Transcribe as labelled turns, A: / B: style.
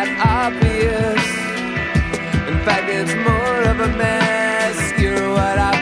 A: obvious. In fact, it's more of a mess. You're what I